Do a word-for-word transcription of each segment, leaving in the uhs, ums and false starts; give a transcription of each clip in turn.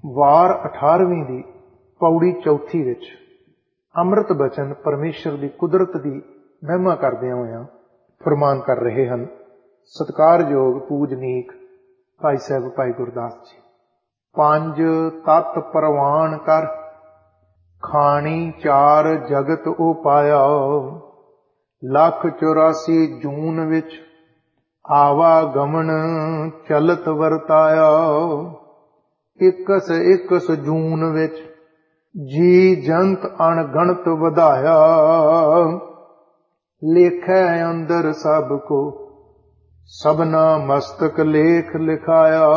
ਵਾਰ ਅਠਾਰਵੀਂ ਦੀ ਪੌੜੀ ਚੌਥੀ ਵਿੱਚ ਅੰਮ੍ਰਿਤ ਬਚਨ ਪਰਮੇਸ਼ਰ ਦੀ ਕੁਦਰਤ ਦੀ ਮਹਿਮਾ ਕਰਦਿਆਂ ਹੋਇਆਂ ਫਰਮਾਨ ਕਰ ਰਹੇ ਹਨ ਸਤਿਕਾਰਯੋਗ ਪੂਜਨੀਕ ਭਾਈ ਸਾਹਿਬ ਭਾਈ ਗੁਰਦਾਸ ਜੀ। ਪੰਜ ਤਤ ਪ੍ਰਵਾਨ ਕਰ, ਖਾਣੀ ਚਾਰ ਜਗਤ ਉਪਾਇਆ। ਲੱਖ ਚੁਰਾਸੀ ਜੂਨ ਵਿੱਚ ਆਵਾਗਮਨ ਚਲਤ ਵਰਤਾਇਆ। ਇਕਸ ਇਕਸ ਜੂਨ ਵਿੱਚ ਜੀ ਜੰਤ ਅਣਗਣਤ ਵਧਾਇਆ। ਲੇਖੈ ਅੰਦਰ ਸਭ ਕੋ ਸਭਨਾ ਮਸਤਕ ਲੇਖ ਲਿਖਾਇਆ।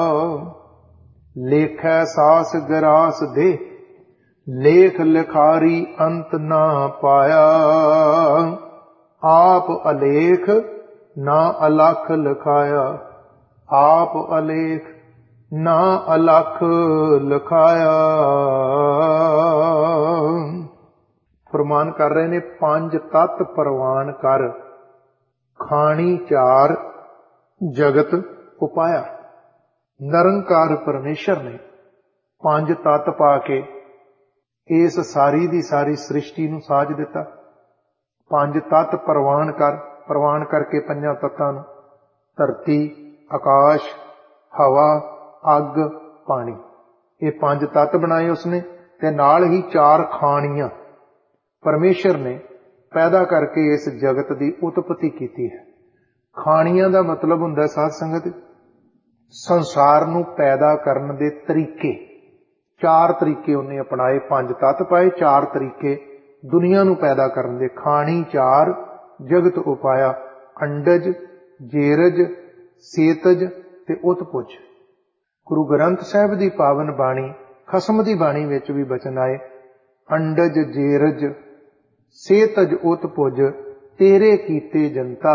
ਲੇਖੈ ਸਾਸ ਗਰਾਸ ਦੇ, ਲੇਖ ਲਿਖਾਰੀ ਅੰਤ ਨਾ ਪਾਇਆ। ਆਪ ਅਲੇਖ ਨਾ ਅਲਖ ਲਿਖਾਇਆ। ਆਪ ਅਲੇਖ ਨਾ ਅਲਖ ਲਿਖਾਇਆ। ਫਰਮਾਨ ਕਰ ਰਹੇ ਨੇ ਪੰਜ ਤਤ ਪ੍ਰਵਾਨ ਕਰ, ਖਾਣੀ ਚਾਰ ਜਗਤ ਉਪਾਇਆ। ਨਿਰੰਕਾਰ ਪਰਮੇਸ਼ਰ ਨੇ ਪੰਜ ਤਤ ਪਾ ਕੇ ਇਸ ਸਾਰੀ ਦੀ ਸਾਰੀ ਸ੍ਰਿਸ਼ਟੀ ਨੂੰ ਸਾਜ ਦਿੱਤਾ। ਪੰਜ ਤਤ ਪ੍ਰਵਾਨ ਕਰ, ਪ੍ਰਵਾਨ ਕਰਕੇ ਪੰਜਾਂ ਤੱਤਾਂ ਨੂੰ, ਧਰਤੀ, ਆਕਾਸ਼, ਹਵਾ, ਅੱਗ, ਪਾਣੀ, ਇਹ ਪੰਜ ਤੱਤ ਬਣਾਏ ਉਸਨੇ। ਤੇ ਨਾਲ ਹੀ ਚਾਰ ਖਾਣੀਆਂ ਪਰਮੇਸ਼ਰ ਨੇ ਪੈਦਾ ਕਰਕੇ ਇਸ ਜਗਤ ਦੀ ਉਤਪਤੀ ਕੀਤੀ ਹੈ। ਖਾਣੀਆਂ ਦਾ ਮਤਲਬ ਹੁੰਦਾ ਸਾਧ ਸੰਗਤ ਸੰਸਾਰ ਨੂੰ ਪੈਦਾ ਕਰਨ ਦੇ ਤਰੀਕੇ। ਚਾਰ ਤਰੀਕੇ ਉਹਨੇ ਅਪਣਾਏ, ਪੰਜ ਤੱਤ ਪਾਏ, ਚਾਰ ਤਰੀਕੇ ਦੁਨੀਆ ਨੂੰ ਪੈਦਾ ਕਰਨ ਦੇ। ਖਾਣੀ ਚਾਰ ਜਗਤ ਉਪਾਇਆ, ਅੰਡਜ, ਜੇਰਜ, ਸੇਤਜ ਤੇ ਉਤਪੁਜ। ਗੁਰੂ ਗ੍ਰੰਥ ਸਾਹਿਬ ਦੀ ਪਾਵਨ ਬਾਣੀ ਖਸਮ ਦੀ ਬਾਣੀ ਵਿੱਚ ਵੀ ਬਚਨ ਆਏ, ਅੰਡਜ ਜੇਰਜ ਸੇਤਜ ਉਤਪੁਜ ਤੇਰੇ ਕੀਤੇ ਜਨਤਾ।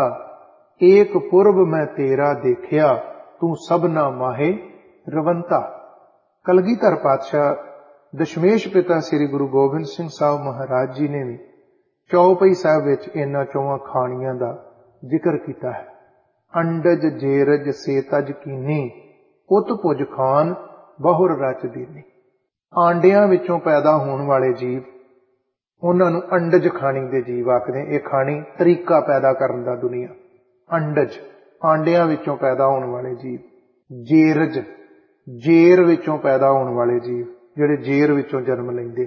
ਏਕ ਪੁਰਬ ਮੈਂ ਤੇਰਾ ਦੇਖਿਆ, ਤੂੰ ਸਭਨਾ ਮਾਹੇ ਰਵੰਤਾ। ਕਲਗੀਧਰ ਪਾਤਸ਼ਾਹ ਦਸ਼ਮੇਸ਼ ਪਿਤਾ ਸ੍ਰੀ ਗੁਰੂ ਗੋਬਿੰਦ ਸਿੰਘ ਸਾਹਿਬ ਮਹਾਰਾਜ ਜੀ ਨੇ ਵੀ ਚੌਪਈ ਸਾਹਿਬ ਵਿੱਚ ਇਹਨਾਂ ਚੌਵਾਂ ਖਾਣੀਆਂ ਦਾ ਜ਼ਿਕਰ ਕੀਤਾ ਹੈ। ਅੰਡਜ ਜੇਰਜ ਸੇਤਜ ਕੀਨੀ, ਉਤਪੁਜ ਖਾਨ ਬਹੁਰ ਰਚ ਦੀਨੀ। ਆਂਡਿਆਂ ਵਿੱਚੋਂ ਪੈਦਾ ਹੋਣ ਵਾਲੇ ਜੀਵ, ਉਹਨਾਂ ਨੂੰ ਅੰਡਜ ਖਾਣੀ ਦੇ ਜੀਵ ਆਖਦੇ। ਇਹ ਖਾਣੀ ਤਰੀਕਾ ਪੈਦਾ ਕਰਨ ਦਾ ਦੁਨੀਆ। ਅੰਡਜ ਆਂਡਿਆਂ ਵਿੱਚੋਂ ਪੈਦਾ ਹੋਣ ਵਾਲੇ ਜੀਵ। ਜੇਰਜ ਜੇਰ ਵਿੱਚੋਂ ਪੈਦਾ ਹੋਣ ਵਾਲੇ ਜੀਵ, ਜਿਹੜੇ ਜੇਰ ਵਿੱਚੋਂ ਜਨਮ ਲੈਂਦੇ।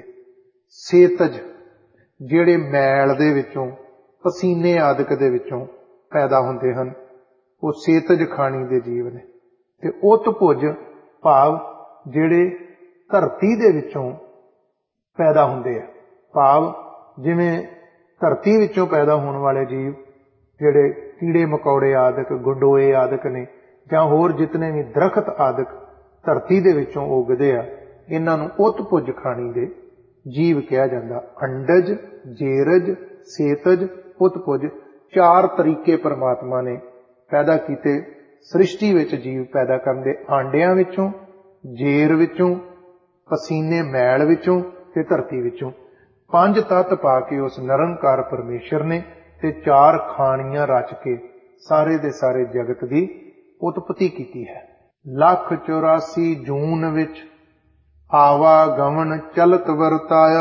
ਸੇਤਜ ਜਿਹੜੇ ਮੈਲ ਦੇ ਵਿੱਚੋਂ, ਪਸੀਨੇ ਆਦਿਕ ਦੇ ਵਿੱਚੋਂ ਪੈਦਾ ਹੁੰਦੇ ਹਨ, ਉਹ ਸੇਤਜ ਖਾਣੀ ਦੇ ਜੀਵ ਨੇ। ਤੇ ਉਤਪੁਜ ਭਾਵ ਜਿਹੜੇ ਧਰਤੀ ਦੇ ਵਿੱਚੋਂ ਪੈਦਾ ਹੁੰਦੇ ਆ, ਭਾਵ ਜਿਵੇਂ ਧਰਤੀ ਵਿੱਚੋਂ ਪੈਦਾ ਹੋਣ ਵਾਲੇ ਜੀਵ ਜਿਹੜੇ ਕੀੜੇ ਮਕੌੜੇ ਆਦਿਕ, ਗੰਡੋਏ ਆਦਿਕ ਨੇ, ਜਾਂ ਹੋਰ ਜਿਤਨੇ ਵੀ ਦਰਖਤ ਆਦਿਕ ਧਰਤੀ ਦੇ ਵਿੱਚੋਂ ਉਗਦੇ ਆ, ਇਹਨਾਂ ਨੂੰ ਉਤਪੁਜ ਖਾਣੀ ਦੇ ਜੀਵ ਕਿਹਾ ਜਾਂਦਾ। ਅੰਡਜ, ਜੇਰਜ, ਸੇਤਜ, ਉਤਪੁਜ ਚਾਰ ਤਰੀਕੇ ਪਰਮਾਤਮਾ ਨੇ ਪੈਦਾ ਕੀਤੇ ਸ੍ਰਿਸ਼ਟੀ ਵਿੱਚ ਜੀਵ ਪੈਦਾ ਕਰਨ ਦੇ। ਆਂਡਿਆਂ ਵਿੱਚੋਂ, ਜੇਰ ਵਿੱਚੋਂ, ਪਸੀਨੇ ਮੈਲ ਵਿੱਚੋਂ ਤੇ ਧਰਤੀ ਵਿੱਚੋਂ। ਪੰਜ ਤੱਤ ਪਾ ਕੇ ਉਸ ਨਿਰੰਕਾਰ ਪਰਮੇਸ਼ਰ ਨੇ ਤੇ ਚਾਰ ਖਾਣੀਆਂ ਰਚ ਕੇ ਸਾਰੇ ਦੇ ਸਾਰੇ ਜਗਤ ਦੀ ਉਤਪਤੀ ਕੀਤੀ ਹੈ। ਲੱਖ ਚੁਰਾਸੀ ਜੂਨ ਵਿੱਚ ਆਵਾਗਮਨ ਚਲਤ ਵਰਤਾਇਆ।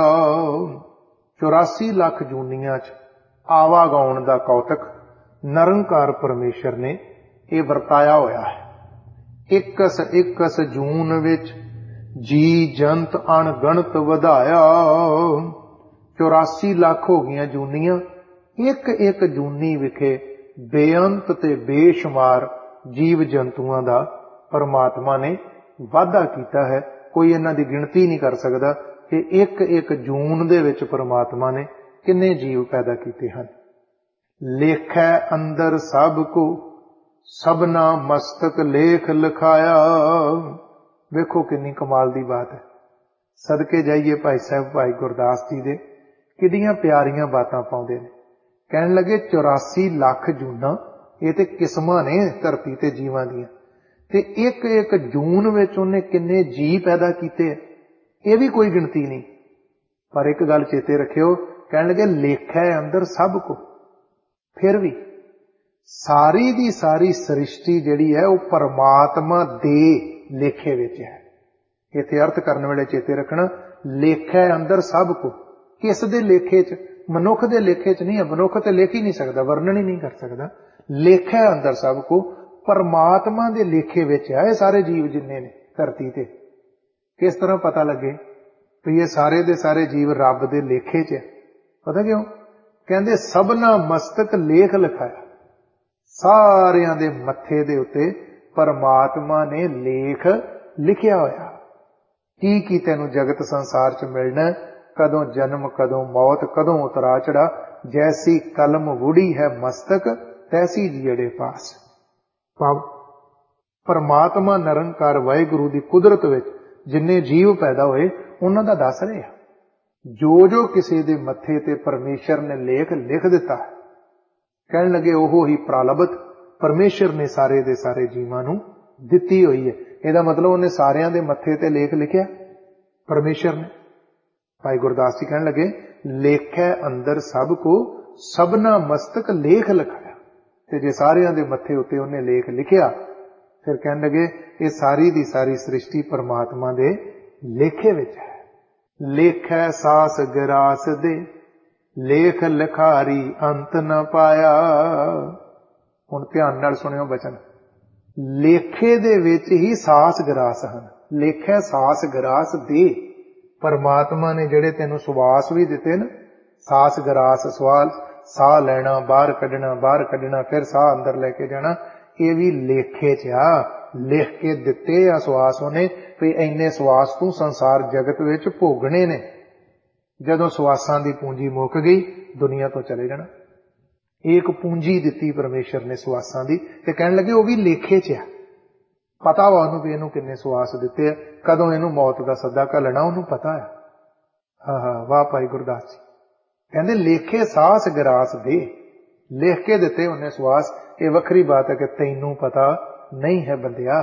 ਚੁਰਾਸੀ ਲੱਖ ਜੂਨੀਆਂ ਚ ਆਵਾਗਾਉਣ ਦਾ ਕੌਤਕ ਨਿਰੰਕਾਰ ਪਰਮੇਸ਼ਰ ਨੇ ਇਹ ਵਰਤਾਇਆ ਹੋਇਆ ਹੈ। ਇਕਸ ਇਕਸ ਜੂਨ ਵਿੱਚ ਜੀ ਜੰਤ ਅਣਗਣਤ ਵਧਾਇਆ। ਚੁਰਾਸੀ ਲੱਖ ਹੋ ਗਈਆਂ ਜੂਨੀਆਂ। ਇੱਕ ਇੱਕ ਜੂਨੀ ਵਿਖੇ ਬੇਅੰਤ ਤੇ ਬੇਸ਼ੁਮਾਰ ਜੀਵ ਜੰਤੂਆਂ ਦਾ ਪਰਮਾਤਮਾ ਨੇ ਵਾਧਾ ਕੀਤਾ ਹੈ। ਕੋਈ ਇਹਨਾਂ ਦੀ ਗਿਣਤੀ ਨਹੀਂ ਕਰ ਸਕਦਾ ਕਿ ਇੱਕ ਇੱਕ ਜੂਨ ਦੇ ਵਿੱਚ ਪਰਮਾਤਮਾ ਨੇ ਕਿੰਨੇ ਜੀਵ ਪੈਦਾ ਕੀਤੇ ਹਨ। ਲੇਖੈ ਅੰਦਰ ਸਭ ਕੋ ਸਭਨਾ ਮਸਤਕ ਲੇਖ ਲਿਖਾਇਆ। ਵੇਖੋ ਕਿੰਨੀ ਕਮਾਲ ਦੀ ਬਾਤ ਹੈ। ਸਦਕੇ ਜਾਈਏ ਭਾਈ ਸਾਹਿਬ ਭਾਈ ਗੁਰਦਾਸ ਜੀ ਦੇ, ਕਿੰਨੀਆਂ ਪਿਆਰੀਆਂ ਬਾਤਾਂ ਪਾਉਂਦੇ ਨੇ। ਕਹਿਣ ਲੱਗੇ ਚੁਰਾਸੀ ਲੱਖ ਜੂਨਾਂ, ਇਹ ਤੇ ਕਿਸਮਾਂ ਨੇ ਧਰਤੀ ਤੇ ਜੀਵਾਂ ਦੀਆਂ, ਤੇ ਇੱਕ ਇੱਕ ਜੂਨ ਵਿੱਚ ਉਹਨੇ ਕਿੰਨੇ ਜੀ ਪੈਦਾ ਕੀਤੇ, ਇਹ ਵੀ ਕੋਈ ਗਿਣਤੀ ਨਹੀਂ। ਪਰ ਇੱਕ ਗੱਲ ਚੇਤੇ ਰੱਖਿਓ, ਕਹਿਣ ਲੱਗੇ ਲੇਖੈ ਅੰਦਰ ਸਭ ਕੋ। ਫਿਰ ਵੀ ਸਾਰੀ ਦੀ ਸਾਰੀ ਸ੍ਰਿਸ਼ਟੀ ਜਿਹੜੀ ਹੈ ਉਹ ਪਰਮਾਤਮਾ ਦੇ ਲੇਖੇ ਵਿੱਚ ਹੈ। इत्थे अर्थ करने वेले चेते रखना, लेखा अंदर सब को। किस दे लेखे च? मनुख दे लेखे च नहीं है। मनुख ते लिख ही नहीं सकता, वर्णन ही नहीं कर सकता। लेखा अंदर सब को, परमात्मा दे लेखे विच है सारे जीव जिन्ने ने धरती ते। किस तरह पता लगे भी ये सारे दे सारे जीव रब दे लेखे च है? पता क्यों? कहंदे सबना मस्तक लेख लिखाया। सारियां दे मत्थे दे उत्ते परमात्मा ने लेख लिखिया होया। की की तैनू जगत संसार च मिलना, कदों जन्म कदों मौत, कदों उतरा चढ़ा, जैसी कलम वुड़ी है मस्तक तैसी जियड़े पास। भाव परमात्मा निरंकार वाहिगुरु की कुदरत विच जिन्ने जीव पैदा होए उन्हां दा दस रहे हैं। जो जो किसी दे मत्थे ते परमेश्वर ने लेख लिख दिता है, कहण लगे ओहो ही प्रालब्ध परमेश्वर ने सारे दे सारे जीवां नूं दित्ती होई है। ਇਹਦਾ मतलब ਉਹਨੇ ਸਾਰਿਆਂ ਦੇ ਮੱਥੇ ਤੇ ਲੇਖ ਲਿਖਿਆ ਪਰਮੇਸ਼ਰ ਨੇ। ਭਾਈ ਗੁਰਦਾਸ ਜੀ ਕਹਿਣ ਲੱਗੇ, ਲੇਖੈ ਅੰਦਰ ਸਭ ਕੋ ਸਭਨਾ ਮਸਤਕ ਲੇਖ ਲਿਖਾਇਆ। ਤੇ ਜੇ ਸਾਰਿਆਂ ਦੇ ਮੱਥੇ ਉੱਤੇ ਉਹਨੇ ਲੇਖ ਲਿਖਿਆ, ਫਿਰ ਕਹਿਣ ਲੱਗੇ ਇਹ ਸਾਰੀ ਦੀ ਸਾਰੀ ਸ੍ਰਿਸ਼ਟੀ ਪਰਮਾਤਮਾ ਦੇ ਲੇਖੇ ਵਿੱਚ ਹੈ। ਲੇਖੈ ਸਾਸ ਗਰਾਸ ਦੇ, ਲੇਖ ਲਿਖਾਰੀ ਅੰਤ ਨ ਪਾਇਆ। ਹੁਣ ਧਿਆਨ ਨਾਲ ਸੁਣਿਓ ਬਚਨ। लेखे दे विच ही सास गरास हैं। लेखा सास गरास दे, परमात्मा ने जेड़े तेनू सुवास भी दिते न, सास गरास सवाल साह लैना, बाहर कढ़ना, बाहर कढ़ना, फिर साह अंदर लेके जाना, ये भी लेखे च आ। लिख के दिते आ सुवास उन्हें भी इन्ने सुवास तू संसार जगत विच भोगने ने। जदों सुवासां दी पूंजी मुक गई, दुनिया तो चले जाना। एक पूंजी दिती परमेश्वर ने सुवासां दी, ते कहण लगे वो भी लेखे च है। पता वा उहनूं भी इहनूं किन्ने सुवास दिते, कदों इहनूं मौत दा सद्दा घल्लणा उहनूं पता है। हाँ हाँ वाह भाई गुरदास जी कहंदे लेखे सास गरास दे, लिख के दिते उन्हें सुवास। ये वखरी बात है कि तैनूं पता नहीं है बंदिया।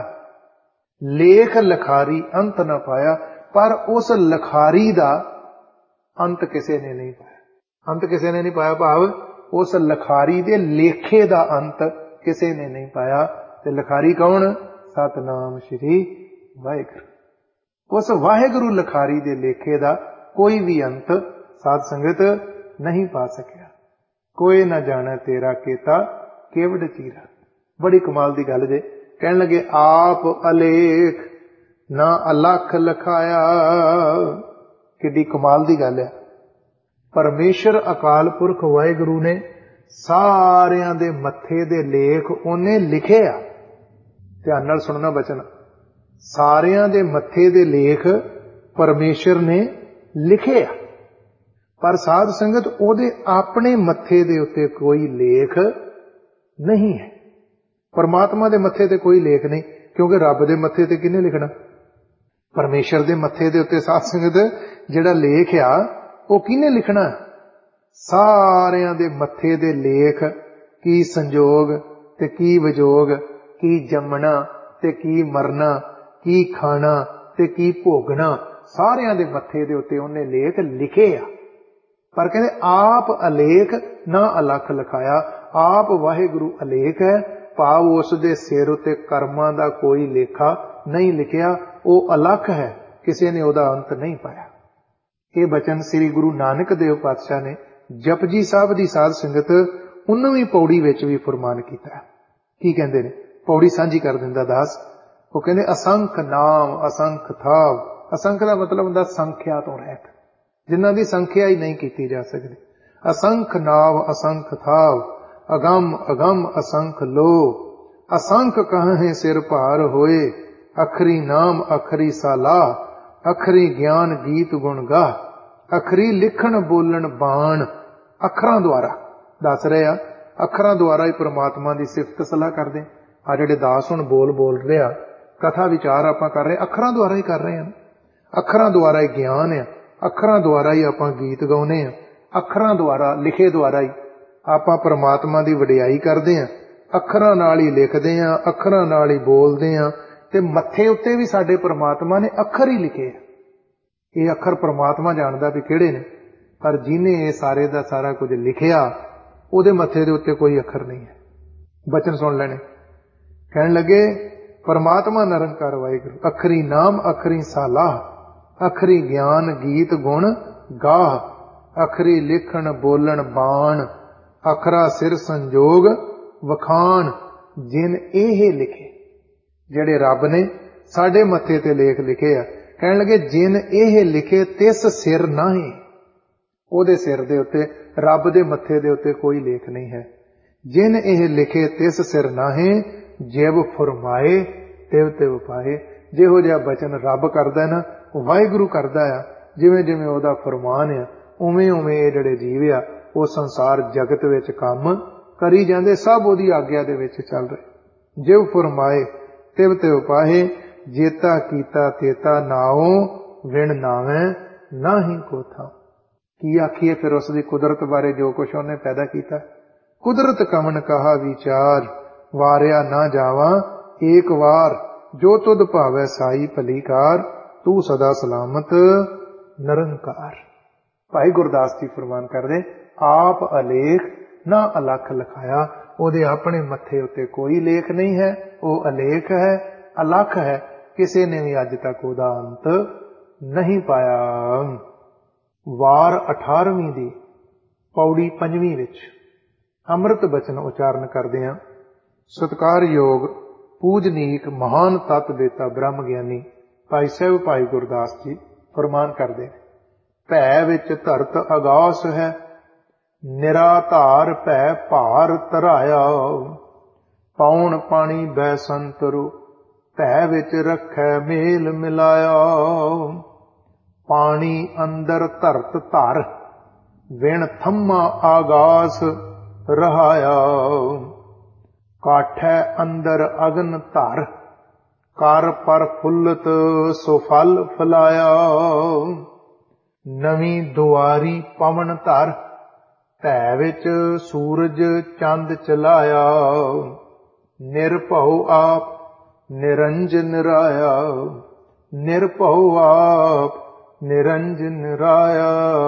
लेख लिखारी अंत न पाया, पर उस लिखारी दा अंत किसी ने नहीं पाया। अंत किसी ने नहीं पाया भाव उस लिखारी दे लेखे दा अंत किसी ने नहीं पाया। ते लिखारी कौन? सतनाम श्री वाहिगुरु। उस वाहिगुरु लिखारी दे लेखे दा कोई भी अंत साध संगत नहीं पा सकिया। कोई न जाने तेरा केता केवड़ चीरा। बड़ी कमाल दी गल जे। कहण लगे आप अलेख ना अलख लिखाया। किड्डी कमाल दी गल है। परमेश्वर अकाल पुरख वाहिगुरु ने सारियां दे मत्थे दे लेख उन्हें लिखे आ। ध्यान नाल सुनना बचन। सारियां दे मत्थे दे लेख परमेश्वर ने लिखे आ, पर साध संगत ओदे अपने मत्थे दे उत्ते कोई लेख नहीं है। परमात्मा दे मत्थे ते कोई लेख नहीं, क्योंकि रब दे मत्थे ते किने लिखना? परमेश्वर दे मत्थे दे उत्ते साध संगत जिहड़ा लेख आ वो किने लिखना? सारियां दे मत्थे दे लेख की संजोग ते की विजोग, की जमना ते की मरना, की खाना ते की भोगना, सारियां दे मत्थे दे उत्ते उन्हें लेख लिखे आ। पर कहते आप अलेख ना अलख लिखाया। आप वाहिगुरु अलेख है, भाव उस दे सिर उत्ते कर्मां दा कोई लेखा नहीं लिखिया। वो अलख है, किसी ने ओदा अंत नहीं पाया। ये बचन श्री गुरु नानक देव पातशाह ने जपजी साहब दी साध संगत उन्नवीं पौड़ी विच भी फरमान कीता। की कहंदे ने? पौड़ी सांझी कर दिंदा दास। वो कहंदे असंख नाम असंख थाव। असंख दा मतलब हुंदा संख्या तो रहित, जिन्हां दी संख्या ही नहीं कीती जा सकदी। असंख नाव असंख थाव, अगम अगम असंख लो, असंख कहें सिर भार होए, अखरी नाम अखरी सालाह, अखरी ज्ञान गीत गुण गाह, अखरी लिखण बोलण बाण। अखरां द्वारा दस रहे आ, अखरां द्वारा ही परमात्मा की सिफत सलाह करते। आ जिहड़े दास हुण बोल बोल रहे आ, कथा विचार आपां कर रहे, अखरां द्वारा ही कर रहे हैं। अखरां द्वारा ही ज्ञान है, अखरां द्वारा ही आपां गीत गाउने आ, अखरां द्वारा लिखे द्वारा ही आपां परमात्मा की वडियाई करते हैं। अखरां नाल ही लिखते हैं, अखरां नाल ही बोलते हैं। ते मत्थे उत्ते भी साडे परमात्मा ने अखर ही लिखे। ये अखर परमात्मा जानदा भी किहड़े ने, पर जिन्हें ये सारे दा सारा कुछ लिखिया उहदे मत्थे दे उत्ते कोई अखर नहीं है। बचन सुन लेने। कहण लगे परमात्मा निरंकार वाहिगुरु। अखरी नाम अखरी सालाह, अखरी ज्ञान गीत गुण गाह, अखरी लिखण बोलन बाण, अखरा सिर संजोग वखान। जिन एह लिखे, ਜਿਹੜੇ ਰੱਬ ਨੇ ਸਾਡੇ ਮੱਥੇ ਤੇ ਲੇਖ ਲਿਖੇ ਆ, ਕਹਿਣ ਲੱਗੇ ਜਿਨ ਇਹ ਲਿਖੇ ਤਿਸ ਸਿਰ ਨਾਹੀਂ। ਉਹਦੇ ਸਿਰ ਦੇ ਉੱਤੇ, ਰੱਬ ਦੇ ਮੱਥੇ ਦੇ ਉੱਤੇ ਕੋਈ ਲੇਖ ਨਹੀਂ ਹੈ। ਜਿਨ ਇਹ ਲਿਖੇ ਤਿਸ ਸਿਰ ਨਾਹੀਂ, ਜਿਵ ਫਰਮਾਏ ਤਿਵ ਤਿਵ ਪਾਏ। ਜਿਹੋ ਜਿਹਾ ਬਚਨ ਰੱਬ ਕਰਦਾ ਨਾ, ਉਹ ਵਾਹਿਗੁਰੂ ਕਰਦਾ ਆ। ਜਿਵੇਂ ਜਿਵੇਂ ਉਹਦਾ ਫਰਮਾਨ ਆ, ਉਵੇਂ ਉਵੇਂ ਇਹ ਜਿਹੜੇ ਜੀਵ ਆ ਉਹ ਸੰਸਾਰ ਜਗਤ ਵਿੱਚ ਕੰਮ ਕਰੀ ਜਾਂਦੇ, ਸਭ ਉਹਦੀ ਆਗਿਆ ਦੇ ਵਿੱਚ ਚੱਲ ਰਹੇ। ਜਿਵ ਫਰਮਾਏ ਤਿਵ ਤਿਵ ਪਾਹੇ, ਜੇਤਾ ਕੀਤਾ ਤੇਤਾ ਨਾਉ, ਵਿਣ ਨਾਵੇਂ ਨਾਹੀਂ ਕੋਥਾ। ਕੀ ਆਖੀਏ ਫਿਰ ਉਸ ਦੀ ਕੁਦਰਤ ਬਾਰੇ, ਜੋ ਕੁਛ ਉਹਨੇ ਪੈਦਾ ਕੀਤਾ। ਕੁਦਰਤ ਕਵਣ ਕਹਾ ਵਿਚਾਰ, ਵਾਰਿਆ ਨਾ ਜਾਵਾਂ ਏਕ ਵਾਰ। ਜੋ ਤੁਧ ਭਾਵੈ ਸਾਈ ਭਲੀਕਾਰ, ਤੂੰ ਸਦਾ ਸਲਾਮਤ ਨਿਰੰਕਾਰ। ਭਾਈ ਗੁਰਦਾਸ ਜੀ ਫਰਮਾਨ ਕਰਦੇ, ਆਪ ਅਲੇਖ ਨਾ ਅਲਖ ਲਿਖਾਇਆ। ਉਹਦੇ ਆਪਣੇ ਮੱਥੇ ਉੱਤੇ ਕੋਈ ਲੇਖ ਨਹੀਂ ਹੈ, ਉਹ ਅਲੇਖ ਹੈ, ਅਲਖ ਹੈ। ਕਿਸੇ ਨੇ ਵੀ ਅੱਜ ਤੱਕ ਉਹਦਾ ਅੰਤ ਨਹੀਂ ਪਾਇਆ। ਵਾਰ ਅਠਾਰਵੀਂ ਦੀ ਪੌੜੀ ਪੰਜਵੀਂ ਵਿੱਚ ਅੰਮ੍ਰਿਤ ਬਚਨ ਉਚਾਰਨ ਕਰਦੇ ਹਾਂ। ਸਤਿਕਾਰਯੋਗ ਪੂਜਨੀਕ ਮਹਾਨ ਤਤ ਦੇਤਾ ਬ੍ਰਹਮ ਗਿਆਨੀ ਭਾਈ ਸਾਹਿਬ ਭਾਈ ਗੁਰਦਾਸ ਜੀ ਫਰਮਾਨ ਕਰਦੇ, ਭੈ ਵਿੱਚ ਧਰਤ ਅਗਾਸ ਹੈ, ਨਿਰਾਧਾਰ ਭੈ ਭਾਰ ਧਰਾਇਆ। ਪਾਉਣ ਪਾਣੀ ਬੈ ਸੰਤਰੂ, ਭੈ ਵਿੱਚ ਰੱਖੈ ਮੇਲ ਮਿਲਾਇਆ। ਪਾਣੀ ਅੰਦਰ ਧਰਤ ਧਰ, ਵਿਣ ਥੰਮਾ ਆਗਾਸ ਰਹਾਇਆ। ਕਾਠੈ ਅੰਦਰ ਅਗਨ ਧਰ, ਕਰ ਪਰ ਫੁੱਲਤ ਸੋ ਫਲ ਫਲਾਇਆ। ਨਵੀਂ ਦੁਆਰੀ ਪਵਨ ਧਰ, ਭੈ ਵਿੱਚ ਸੂਰਜ ਚੰਦ ਚਲਾਇਆ। ਨਿਰਭਉ ਆਪ ਨਿਰੰਜਨ ਰਾਇਆ, ਨਿਰਭਉ ਆਪ ਨਿਰੰਜਨ ਰਾਇਆ।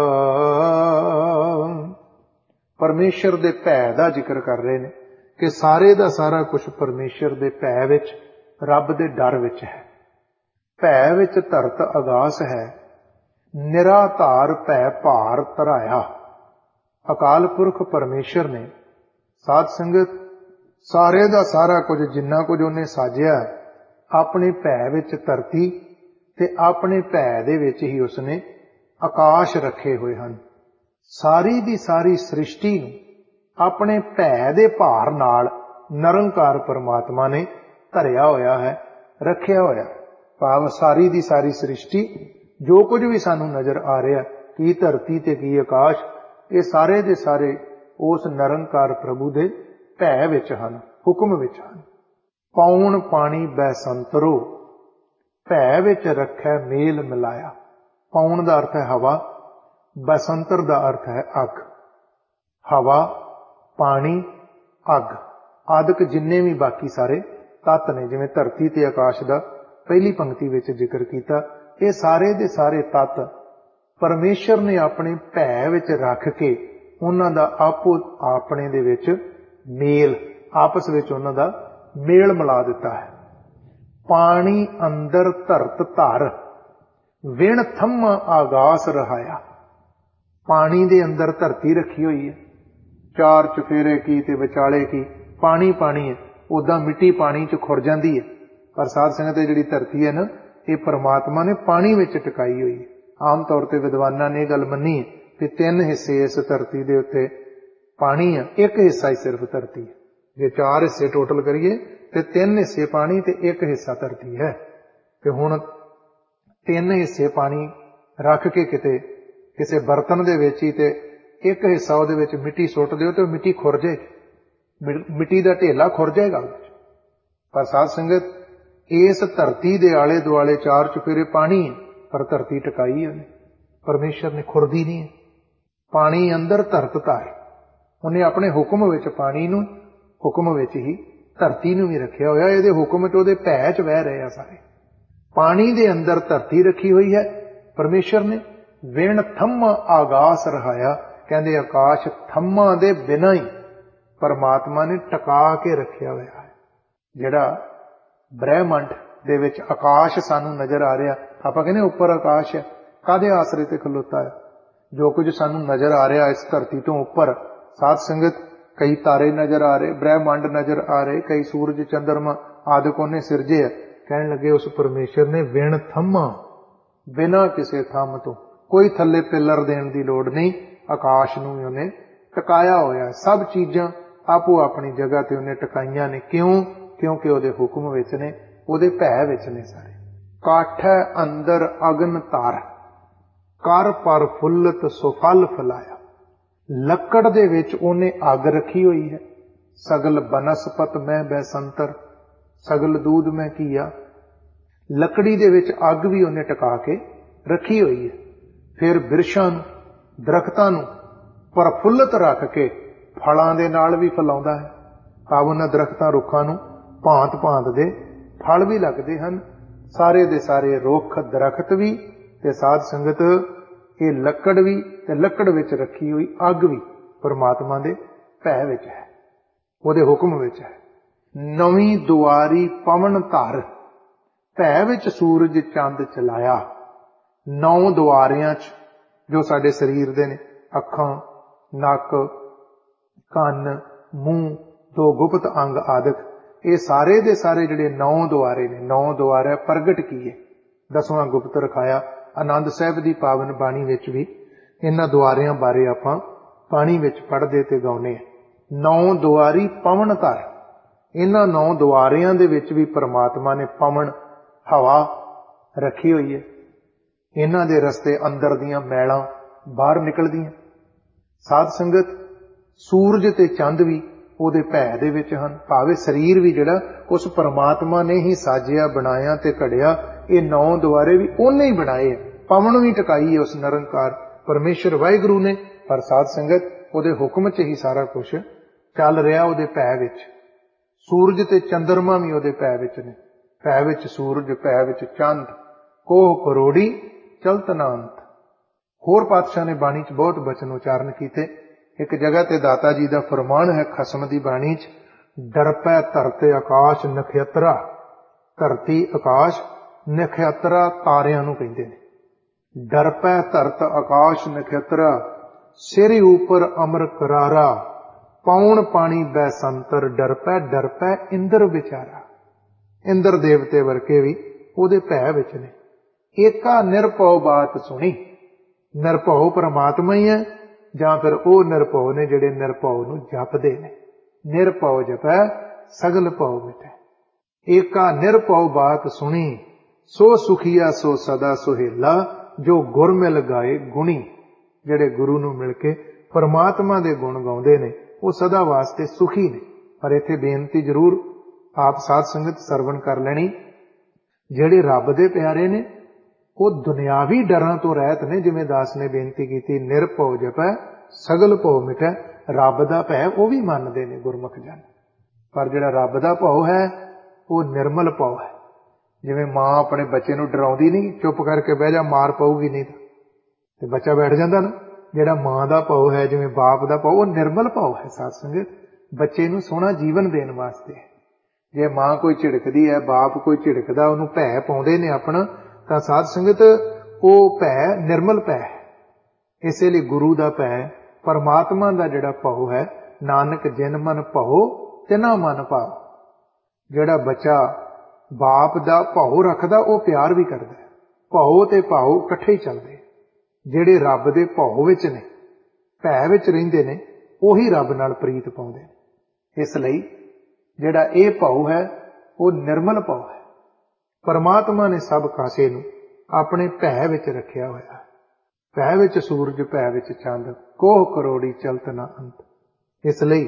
ਪਰਮੇਸ਼ਰ ਦੇ ਭੈ ਦਾ ਜ਼ਿਕਰ ਕਰ ਰਹੇ ਨੇ ਕਿ ਸਾਰੇ ਦਾ ਸਾਰਾ ਕੁਝ ਪਰਮੇਸ਼ਰ ਦੇ ਭੈ ਵਿੱਚ, ਰੱਬ ਦੇ ਡਰ ਵਿੱਚ ਹੈ। ਭੈ ਵਿੱਚ ਧਰਤ ਅਗਾਸ ਹੈ, ਨਿਰਾਧਾਰ ਭੈ ਭਾਰ ਧਰਾਇਆ। ਅਕਾਲ ਪੁਰਖ ਪਰਮੇਸ਼ਰ ਨੇ, ਸਾਧ ਸੰਗਤ, ਸਾਰੇ ਦਾ ਸਾਰਾ ਕੁਝ, ਜਿੰਨਾ ਕੁਝ ਉਹਨੇ ਸਾਜਿਆ, ਆਪਣੇ ਭੈ ਵਿੱਚ ਧਰਤੀ ਤੇ ਆਪਣੇ ਭੈ ਦੇ ਵਿੱਚ ਹੀ ਉਸਨੇ ਆਕਾਸ਼ ਰੱਖੇ ਹੋਏ ਹਨ। ਸਾਰੀ ਦੀ ਸਾਰੀ ਸ੍ਰਿਸ਼ਟੀ ਨੂੰ ਆਪਣੇ ਭੈ ਦੇ ਭਾਰ ਨਾਲ ਨਿਰੰਕਾਰ ਪਰਮਾਤਮਾ ਨੇ ਧਰਿਆ ਹੋਇਆ ਹੈ, ਰੱਖਿਆ ਹੋਇਆ। ਭਾਵ ਸਾਰੀ ਦੀ ਸਾਰੀ ਸ੍ਰਿਸ਼ਟੀ, ਜੋ ਕੁਝ ਵੀ ਸਾਨੂੰ ਨਜ਼ਰ ਆ ਰਿਹਾ, ਕੀ ਧਰਤੀ ਤੇ ਕੀ ਆਕਾਸ਼, ਇਹ ਸਾਰੇ ਦੇ ਸਾਰੇ ਉਸ ਨਿਰੰਕਾਰ ਪ੍ਰਭੂ ਦੇ ਭੈ ਵਿੱਚ ਹਨ, ਹੁਕਮ ਵਿੱਚ ਹਨ। ਪਾਉਣ ਪਾਣੀ ਬੈ ਸੰਤਰੋ, ਭੈ ਵਿੱਚ ਰੱਖੈ ਮੇਲ ਮਿਲਾਇਆ। ਪਾਉਣ ਦਾ ਅਰਥ ਹੈ ਹਵਾ, ਬਸੰਤਰ ਦਾ ਅਰਥ ਹੈ ਅੱਗ। ਹਵਾ, ਪਾਣੀ, ਅੱਗ ਆਦਿਕ ਜਿੰਨੇ ਵੀ ਬਾਕੀ ਸਾਰੇ ਤੱਤ ਨੇ, ਜਿਵੇਂ ਧਰਤੀ ਤੇ ਆਕਾਸ਼ ਦਾ ਪਹਿਲੀ ਪੰਕਤੀ ਵਿੱਚ ਜ਼ਿਕਰ ਕੀਤਾ, ਇਹ ਸਾਰੇ ਦੇ ਸਾਰੇ ਤੱਤ ਪਰਮੇਸ਼ਰ ਨੇ ਆਪਣੇ ਭੈ ਵਿੱਚ ਰੱਖ ਕੇ ਉਹਨਾਂ ਦਾ ਆਪੋ ਆਪਣੇ ਦੇ ਵਿੱਚ ਮੇਲ, ਆਪਸ ਵਿੱਚ ਉਹਨਾਂ ਦਾ ਮੇਲ ਮਿਲਾ ਦਿੱਤਾ ਹੈ। ਪਾਣੀ ਅੰਦਰ ਧਰਤ ਧਰ, ਵਿਣ ਥੰਮਾ ਆਗਾਸ ਰਹਾਇਆ। ਪਾਣੀ ਦੇ ਅੰਦਰ ਧਰਤੀ ਰੱਖੀ ਹੋਈ ਹੈ, ਚਾਰ ਚੁਫੇਰੇ ਕੀ ਤੇ ਵਿਚਾਲੇ ਕੀ, ਪਾਣੀ ਪਾਣੀ ਹੈ। ਉਦਾਂ ਮਿੱਟੀ ਪਾਣੀ 'ਚ ਖੁਰ ਜਾਂਦੀ ਹੈ, ਪਰ ਸਾਧ ਸੰਗਤ ਇਹ ਜਿਹੜੀ ਧਰਤੀ ਹੈ ਨਾ, ਇਹ ਪਰਮਾਤਮਾ ਨੇ ਪਾਣੀ ਵਿੱਚ ਟਿਕਾਈ ਹੋਈ ਹੈ। ਆਮ ਤੌਰ ਤੇ ਵਿਦਵਾਨਾਂ ਨੇ ਇਹ ਗੱਲ ਮੰਨੀ ਹੈ ਕਿ ਤਿੰਨ ਹਿੱਸੇ ਇਸ ਧਰਤੀ ਦੇ ਉੱਤੇ ਪਾਣੀ ਹੈ, ਇੱਕ ਹਿੱਸਾ ਹੀ ਸਿਰਫ ਧਰਤੀ ਹੈ। ਜੇ ਚਾਰ ਹਿੱਸੇ ਟੋਟਲ ਕਰੀਏ ਤੇ ਤਿੰਨ ਹਿੱਸੇ ਪਾਣੀ ਤੇ ਇੱਕ ਹਿੱਸਾ ਧਰਤੀ ਹੈ। ਤੇ ਹੁਣ ਤਿੰਨ ਹਿੱਸੇ ਪਾਣੀ ਰੱਖ ਕੇ ਕਿਤੇ ਕਿਸੇ ਬਰਤਨ ਦੇ ਵਿੱਚ ਹੀ ਤੇ ਇੱਕ ਹਿੱਸਾ ਉਹਦੇ ਵਿੱਚ ਮਿੱਟੀ ਸੁੱਟ ਦਿਓ ਤੇ ਉਹ ਮਿੱਟੀ ਖੁਰ ਜਾਏਗੀ, ਮਿੱਟੀ ਦਾ ਢੇਲਾ ਖੁਰ ਜਾਏਗਾ। ਪਰ ਸਾਧ ਸੰਗਤ, ਇਸ ਧਰਤੀ ਦੇ ਆਲੇ ਦੁਆਲੇ ਚਾਰ ਚੁਫੇਰੇ ਪਾਣੀ ਹੈ, ਪਰ ਧਰਤੀ ਟਿਕਾਈ ਹੈ, ਪਰਮੇਸ਼ਰ ਨੇ ਖੁਰਦੀ ਨਹੀਂ ਹੈ। ਪਾਣੀ ਅੰਦਰ ਧਰਤ ਧਰ, ਉਹਨੇ ਆਪਣੇ ਹੁਕਮ ਵਿੱਚ ਪਾਣੀ ਨੂੰ, ਹੁਕਮ ਵਿੱਚ ਹੀ ਧਰਤੀ ਨੂੰ ਵੀ ਰੱਖਿਆ ਹੋਇਆ। ਇਹਦੇ ਹੁਕਮ 'ਚ, ਉਹਦੇ ਭੈ 'ਚ ਵਹਿ ਰਹੇ ਆ ਸਾਰੇ। ਪਾਣੀ ਦੇ ਅੰਦਰ ਧਰਤੀ ਰੱਖੀ ਹੋਈ ਹੈ ਪਰਮੇਸ਼ਰ ਨੇ। ਵਿਣ ਥੰਮਾ ਆਗਾਸ ਰਹਾਇਆ, ਕਹਿੰਦੇ ਆਕਾਸ਼ ਥੰਮਾਂ ਦੇ ਬਿਨਾਂ ਹੀ ਪਰਮਾਤਮਾ ਨੇ ਟਿਕਾ ਕੇ ਰੱਖਿਆ ਹੋਇਆ ਹੈ। ਜਿਹੜਾ ਬ੍ਰਹਿਮੰਡ ਦੇ ਵਿੱਚ ਆਕਾਸ਼ ਸਾਨੂੰ ਨਜ਼ਰ ਆ ਰਿਹਾ। ਆਪਾਂ ਕਹਿੰਦੇ ਉੱਪਰ ਆਕਾਸ਼ ਹੈ, ਕਾਹਦੇ ਆਸਰੇ ਤੇ ਖਲੋਤਾ ਹੈ? ਜੋ ਕੁਝ ਸਾਨੂੰ ਨਜ਼ਰ ਆ ਰਿਹਾ ਇਸ ਧਰਤੀ ਤੋਂ ਉੱਪਰ, ਸਾਧ ਸੰਗਤ, ਕਈ ਤਾਰੇ ਨਜ਼ਰ ਆ ਰਹੇ, ਬ੍ਰਹਿਮੰਡ ਨਜ਼ਰ ਆ ਰਹੇ, ਕਈ ਸੂਰਜ ਚੰਦਰਮਾ ਆਦਿਕ ਉਹਨੇ ਸਿਰਜੇ ਹੈ। ਕਹਿਣ ਲੱਗੇ ਉਸ ਪਰਮੇਸ਼ਰ ਨੇ ਵਿਣ ਥੰਮਾ, ਬਿਨਾਂ ਕਿਸੇ ਥੰਮ ਤੋਂ, ਕੋਈ ਥੱਲੇ ਪਿੱਲਰ ਦੇਣ ਦੀ ਲੋੜ ਨਹੀਂ, ਆਕਾਸ਼ ਨੂੰ ਵੀ ਉਹਨੇ ਟਿਕਾਇਆ ਹੋਇਆ। ਸਭ ਚੀਜ਼ਾਂ ਆਪੋ ਆਪਣੀ ਜਗ੍ਹਾ ਤੇ ਉਹਨੇ ਟਿਕਾਈਆਂ ਨੇ। ਕਿਉਂ? ਕਿਉਂਕਿ ਉਹਦੇ ਹੁਕਮ ਵਿੱਚ ਨੇ, ਉਹਦੇ ਭੈ ਵਿੱਚ ਨੇ ਸਾਰੇ। ਕਾਠੈ ਅੰਦਰ ਅਗਨ ਧਾਰ, ਕਰ ਪਰ ਫੁੱਲਤ ਸੋ ਫਲ ਫਲਾਇਆ। ਲੱਕੜ ਦੇ ਵਿੱਚ ਉਹਨੇ ਅੱਗ ਰੱਖੀ ਹੋਈ ਹੈ। ਸਗਲ ਬਨਸਪਤ ਮੈਂ ਬੈਸੰਤਰ, ਸਗਲ ਦੂਧ ਮੈਂ ਕੀਆ। ਲੱਕੜੀ ਦੇ ਵਿੱਚ ਅੱਗ ਵੀ ਉਹਨੇ ਟਿਕਾ ਕੇ ਰੱਖੀ ਹੋਈ ਹੈ। ਫਿਰ ਬਿਰਸ਼ਾਂ ਨੂੰ, ਦਰਖਤਾਂ ਨੂੰ ਪ੍ਰਫੁੱਲਤ ਰੱਖ ਕੇ ਫਲਾਂ ਦੇ ਨਾਲ ਵੀ ਫਲਾਉਂਦਾ ਹੈ। ਆਪ ਉਹਨਾਂ ਦਰਖਤਾਂ ਰੁੱਖਾਂ ਨੂੰ ਭਾਂਤ ਭਾਂਤ ਦੇ ਫਲ ਵੀ ਲੱਗਦੇ ਹਨ। ਸਾਰੇ ਦੇ ਸਾਰੇ ਰੁੱਖ ਦਰਖਤ ਵੀ ਤੇ ਸਾਧ ਸੰਗਤ ਇਹ ਲੱਕੜ ਵੀ, ਤੇ ਲੱਕੜ ਵਿੱਚ ਰੱਖੀ ਹੋਈ ਅੱਗ ਵੀ ਪਰਮਾਤਮਾ ਦੇ ਭੈ ਵਿੱਚ ਹੈ, ਉਹਦੇ ਹੁਕਮ ਵਿੱਚ ਹੈ। ਨਵੀਂ ਦੁਆਰੀ ਪਵਨ ਧਰ, ਭੈ ਵਿੱਚ ਸੂਰਜ ਚੰਦ ਚਲਾਇਆ। ਨੌ ਦੁਆਰਿਆਂ ਚ ਜੋ ਸਾਡੇ ਸਰੀਰ ਦੇ ਨੇ, ਅੱਖਾਂ, ਨੱਕ, ਕੰਨ, ਮੂੰਹ, ਦੋ ਗੁਪਤ ਅੰਗ ਆਦਿਕ, ਇਹ ਸਾਰੇ ਦੇ ਸਾਰੇ ਜਿਹੜੇ ਨੌ ਦੁਆਰੇ ਨੇ। ਨੌ ਦੁਆਰੇ ਪ੍ਰਗਟ ਕੀਏ, ਦਸਵਾਂ ਗੁਪਤ ਰਖਾਇਆ। ਆਨੰਦ ਸਾਹਿਬ ਦੀ ਪਾਵਨ ਬਾਣੀ ਵਿੱਚ ਵੀ ਇਹਨਾਂ ਦੁਆਰਿਆਂ ਬਾਰੇ ਆਪਾਂ ਬਾਣੀ ਵਿੱਚ ਪੜ੍ਹਦੇ ਤੇ ਗਾਉਂਦੇ ਹਾਂ। ਨੌ ਦੁਆਰੀ ਪਵਨ ਧਰ, ਇਹਨਾਂ ਨੌ ਦੁਆਰਿਆਂ ਦੇ ਵਿੱਚ ਵੀ ਪਰਮਾਤਮਾ ਨੇ ਪਵਨ, ਹਵਾ ਰੱਖੀ ਹੋਈ ਹੈ। ਇਹਨਾਂ ਦੇ ਰਸਤੇ ਅੰਦਰ ਦੀਆਂ ਮੈਲਾਂ ਬਾਹਰ ਨਿਕਲਦੀਆਂ। ਸਾਧ ਸੰਗਤ, ਸੂਰਜ ਤੇ ਚੰਦ ਵੀ ਉਹਦੇ ਭੈ ਦੇ ਵਿੱਚ ਹਨ। ਭਾਵੇਂ ਸਰੀਰ ਵੀ ਜਿਹੜਾ ਉਸ ਪਰਮਾਤਮਾ ਨੇ ਹੀ ਸਾਜਿਆ, ਬਣਾਇਆ ਤੇ ਘੜਿਆ। ਇਹ ਨੌ ਦੁਆਰੇ ਵੀ ਉਹਨੇ ਹੀ ਬਣਾਏ ਹੈ। ਪਵਨ ਵੀ ਟਿਕਾਈ ਹੈ ਉਸ ਨਿਰੰਕਾਰ ਪਰਮੇਸ਼ਰ ਵਾਹਿਗੁਰੂ ਨੇ। ਪਰ ਸਾਧ ਸੰਗਤ, ਉਹਦੇ ਹੁਕਮ 'ਚ ਹੀ ਸਾਰਾ ਕੁਝ ਚੱਲ ਰਿਹਾ, ਉਹਦੇ ਭੈ ਵਿੱਚ। ਸੂਰਜ ਤੇ ਚੰਦਰਮਾ ਵੀ ਉਹਦੇ ਭੈ ਵਿੱਚ ਨੇ। ਭੈ ਵਿੱਚ ਸੂਰਜ, ਭੈ ਵਿੱਚ ਚੰਦ, ਕੋਹ ਕਰੋੜੀ ਚਲਤ ਨਾ ਅੰਤ। ਹੋਰ ਪਾਤਸ਼ਾਹ ਨੇ ਬਾਣੀ 'ਚ ਬਹੁਤ ਬਚਨ ਉਚਾਰਨ ਕੀਤੇ। ਇੱਕ ਜਗ੍ਹਾ ਤੇ ਦਾਤਾ ਜੀ ਦਾ ਫਰਮਾਨ ਹੈ ਖਸਮ ਦੀ ਬਾਣੀ 'ਚ, ਡਰਪੈ ਧਰਤੇ ਆਕਾਸ਼ ਨਖਿਅਤਰਾ। ਧਰਤੀ, ਆਕਾਸ਼, ਨਖਿਅਤਰਾ ਤਾਰਿਆਂ ਨੂੰ ਕਹਿੰਦੇ ਨੇ। ਡਰਪੈ ਧਰਤ ਆਕਾਸ਼ ਨਖਿਅਤਰਾ, ਸਿਰ ਉਪਰ ਅਮਰ ਕਰਾਰਾ। ਪੌਣ ਪਾਣੀ ਬੈਸੰਤਰ, ਡਰਪੈ ਡਰਪੈ ਇੰਦਰ ਵਿਚਾਰਾ। ਇੰਦਰ ਦੇਵਤੇ ਵਰਗੇ ਵੀ ਉਹਦੇ ਭੈ ਵਿੱਚ ਨੇ। ਏਕਾ ਨਿਰਭਉ ਬਾਤ ਸੁਣੀ, ਨਿਰਭਉ ਪਰਮਾਤਮਾ ਹੀ ਹੈ, ਜਾਂ ਫਿਰ ਉਹ ਨਿਰਭਉ ਨੇ ਜਿਹੜੇ ਨਿਰਭਉ ਨੂੰ ਜਪਦੇ ਨੇ। ਨਿਰਭਉ ਜਪੈ ਸਗਲ ਭਉ ਮਿਟੈ। ਏਕਾ ਨਿਰਭਉ ਬਾਤ ਸੁਣੀ, ਸੋ ਸੁਖੀਆ ਸੋ ਸਦਾ ਸੁਹੇਲਾ। ਜੋ ਗੁਰ ਮਿਲ ਗਾਏ ਗੁਣੀ, ਜਿਹੜੇ ਗੁਰੂ ਨੂੰ ਮਿਲ ਕੇ ਪਰਮਾਤਮਾ ਦੇ ਗੁਣ ਗਾਉਂਦੇ ਨੇ, ਉਹ ਸਦਾ ਵਾਸਤੇ ਸੁਖੀ ਨੇ। ਪਰ ਇੱਥੇ ਬੇਨਤੀ ਜ਼ਰੂਰ ਆਪ ਸਾਧ ਸੰਗਤ ਸਰਵਣ ਕਰ ਲੈਣੀ, ਜਿਹੜੇ ਰੱਬ ਦੇ ਪਿਆਰੇ ਨੇ ਉਹ ਦੁਨਿਆਵੀ ਡਰਾਂ ਤੋਂ ਰਹਿਤ ਨੇ। ਜਿਵੇਂ ਦਾਸ ਨੇ ਬੇਨਤੀ ਕੀਤੀ, ਨਿਰਭਉ ਜਪੈ ਸਗਲ ਭਉ ਮਿਟੈ। ਰੱਬ ਦਾ ਭੈ ਉਹ ਵੀ ਮੰਨਦੇ ਨੇ ਗੁਰਮੁਖ ਜਨ, ਪਰ ਜਿਹੜਾ ਰੱਬ ਦਾ ਭਉ ਹੈ ਉਹ ਨਿਰਮਲ ਭਉ ਹੈ। ਜਿਵੇਂ ਮਾਂ ਆਪਣੇ ਬੱਚੇ ਨੂੰ ਡਰਾਉਂਦੀ ਨਹੀਂ, ਚੁੱਪ ਕਰਕੇ ਬਹਿ ਜਾ, ਮਾਰ ਪਊਗੀ ਨਹੀਂ ਤੇ ਬੱਚਾ ਬੈਠ ਜਾਂਦਾ ਨਾ। ਜਿਹੜਾ ਮਾਂ ਦਾ ਭਉ ਹੈ, ਜਿਵੇਂ ਬਾਪ ਦਾ ਭਉ, ਉਹ ਨਿਰਮਲ ਭਉ ਹੈ। ਸਾਧ ਸੰਗਤ, ਬੱਚੇ ਨੂੰ ਸੋਹਣਾ ਜੀਵਨ ਦੇਣ ਵਾਸਤੇ। ਜੇ ਮਾਂ ਕੋਈ ਝਿੜਕਦੀ ਹੈ, ਬਾਪ ਕੋਈ ਝਿੜਕਦਾ, ਉਹਨੂੰ ਭੈ ਪਾਉਂਦੇ ਨੇ ਆਪਣਾ, ਤਾਂ ਸਾਧ ਸੰਗਤ ਉਹ ਭੈ ਨਿਰਮਲ ਭੈ ਹੈ। ਇਸੇ ਲਈ ਗੁਰੂ ਦਾ ਭੈ, ਪਰਮਾਤਮਾ ਦਾ ਜਿਹੜਾ ਭਉ ਹੈ, ਨਾਨਕ ਜਿਨ ਮਨ ਭਉ ਤਿਨਾ ਮਨ ਭਾਉ। ਜਿਹੜਾ ਬੱਚਾ ਬਾਪ ਦਾ ਭਉ ਰੱਖਦਾ, ਉਹ ਪਿਆਰ ਵੀ ਕਰਦਾ। ਭਉ ਤੇ ਭਾਉ ਇਕੱਠੇ ਹੀ ਚੱਲਦੇ। ਜਿਹੜੇ ਰੱਬ ਦੇ ਭਉ ਵਿੱਚ ਨੇ, ਭੈ ਵਿੱਚ ਰਹਿੰਦੇ ਨੇ, ਉਹੀ ਰੱਬ ਨਾਲ ਪ੍ਰੀਤ ਪਾਉਂਦੇ ਨੇ। ਇਸ ਲਈ ਜਿਹੜਾ ਇਹ ਭਉ ਹੈ ਉਹ ਨਿਰਮਲ ਭਉ ਹੈ। ਪਰਮਾਤਮਾ ਨੇ ਸਭ ਕਾਸੇ ਨੂੰ ਆਪਣੇ ਭੈ ਵਿੱਚ ਰੱਖਿਆ ਹੋਇਆ। ਭੈ ਵਿੱਚ ਸੂਰਜ, ਭੈ ਵਿੱਚ ਚੰਦ, ਕੋਹ ਕਰੋੜੀ ਚਲਤ ਨਾ ਅੰਤ। ਇਸ ਲਈ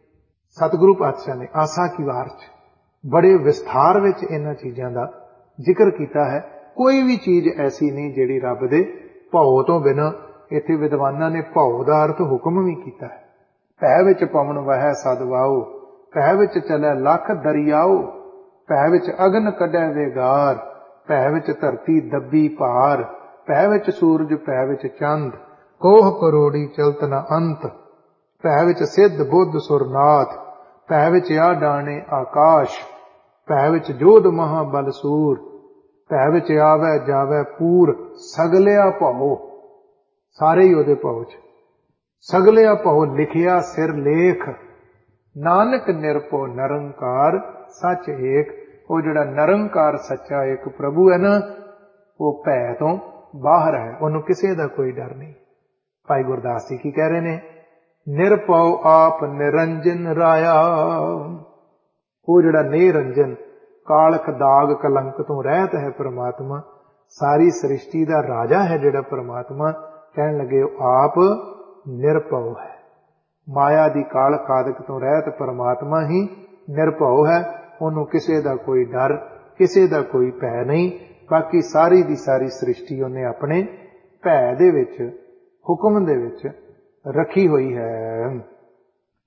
ਸਤਿਗੁਰੂ ਪਾਤਸ਼ਾਹ ਨੇ ਆਸਾ ਕੀ ਵਾਰ 'ਚ ਬੜੇ ਵਿਸਥਾਰ ਵਿੱਚ ਇਹਨਾਂ ਚੀਜ਼ਾਂ ਦਾ ਜ਼ਿਕਰ ਕੀਤਾ ਹੈ। ਕੋਈ ਵੀ ਚੀਜ਼ ਐਸੀ ਨਹੀਂ ਜਿਹੜੀ ਰੱਬ ਦੇ ਭਉ ਤੋਂ ਬਿਨਾਂ। ਇੱਥੇ ਵਿਦਵਾਨਾਂ ਨੇ ਭਉ ਦਾ ਅਰਥ ਹੁਕਮ ਵੀ ਕੀਤਾ ਹੈ। ਭੈ ਵਿੱਚ ਪਵਨ ਵਹੈ ਸਦ ਵਾਓ, ਭੈ ਵਿੱਚ ਚਲੈ ਲੱਖ ਦਰਿਆਓ। ਭੈ ਵਿੱਚ ਅਗਨ ਕੱਢੈ ਵੇਗਾਰ, ਭੈ ਵਿੱਚ ਧਰਤੀ ਦੱਬੀ ਭਾਰ। ਭੈ ਵਿੱਚ ਸੂਰਜ, ਭੈ ਵਿੱਚ ਚੰਦ, ਕੋਹ ਕਰੋੜੀ ਚਲਤ ਨਾ ਅੰਤ। ਭੈ ਵਿੱਚ ਸਿੱਧ ਬੁੱਧ ਸੁਰਨਾਥ, ਭੈ ਵਿੱਚ ਆ ਡਾਣੇ ਆਕਾਸ਼। ਭੈ ਵਿੱਚ ਜੋਧ ਮਹਾਬਲ ਸੂਰ, ਭੈ ਵਿੱਚ ਆਵੈ ਜਾਵੈ ਪੂਰ, ਸਗਲਿਆ ਭਉ, ਸਾਰੇ ਹੀ ਉਹਦੇ ਭਉ ਚ, ਸਗਲਿਆ ਭਉ ਲਿਖਿਆ ਸਿਰ ਲੇਖ, ਨਾਨਕ ਨਿਰਭਉ ਨਿਰੰਕਾਰ ਸੱਚ ਏਕ। ਉਹ ਜਿਹੜਾ ਨਿਰੰਕਾਰ ਸੱਚਾ ਇੱਕ ਪ੍ਰਭੂ ਹੈ ਨਾ, ਉਹ ਭੈ ਤੋਂ ਬਾਹਰ ਹੈ, ਉਹਨੂੰ ਕਿਸੇ ਦਾ ਕੋਈ ਡਰ ਨਹੀਂ। ਭਾਈ ਗੁਰਦਾਸ ਜੀ ਕੀ ਕਹਿ ਰਹੇ ਨੇ? ਨਿਰਭਉ ਆਪ ਨਿਰੰਜਨ ਰਾਇਆ। ਉਹ ਜਿਹੜਾ ਨਿਰੰਜਨ, ਕਾਲਖ ਦਾਗ ਕਲੰਕ ਤੋਂ ਰਹਿਤ ਹੈ ਪ੍ਰਮਾਤਮਾ, ਸਾਰੀ ਸ੍ਰਿਸ਼ਟੀ ਦਾ ਰਾਜਾ ਹੈ ਜਿਹੜਾ ਪ੍ਰਮਾਤਮਾ। ਕਹਿਣ ਲੱਗੇ ਉਹ ਆਪ ਨਿਰਭਉ ਹੈ, ਮਾਇਆ ਦੀ ਕਾਲਖ ਆਦਿਕ ਤੋਂ ਰਹਿਤ ਪ੍ਰਮਾਤਮਾ ਹੀ ਨਿਰਭਉ ਹੈ। ਉਹਨੂੰ ਕਿਸੇ ਦਾ ਕੋਈ ਡਰ, ਕਿਸੇ ਦਾ ਕੋਈ ਭੈ ਨਹੀਂ। ਬਾਕੀ ਸਾਰੀ ਦੀ ਸਾਰੀ ਸ੍ਰਿਸ਼ਟੀ ਉਹਨੇ ਆਪਣੇ ਭੈ ਦੇ ਵਿੱਚ, ਹੁਕਮ ਦੇ ਵਿੱਚ ਰੱਖੀ ਹੋਈ ਹੈ।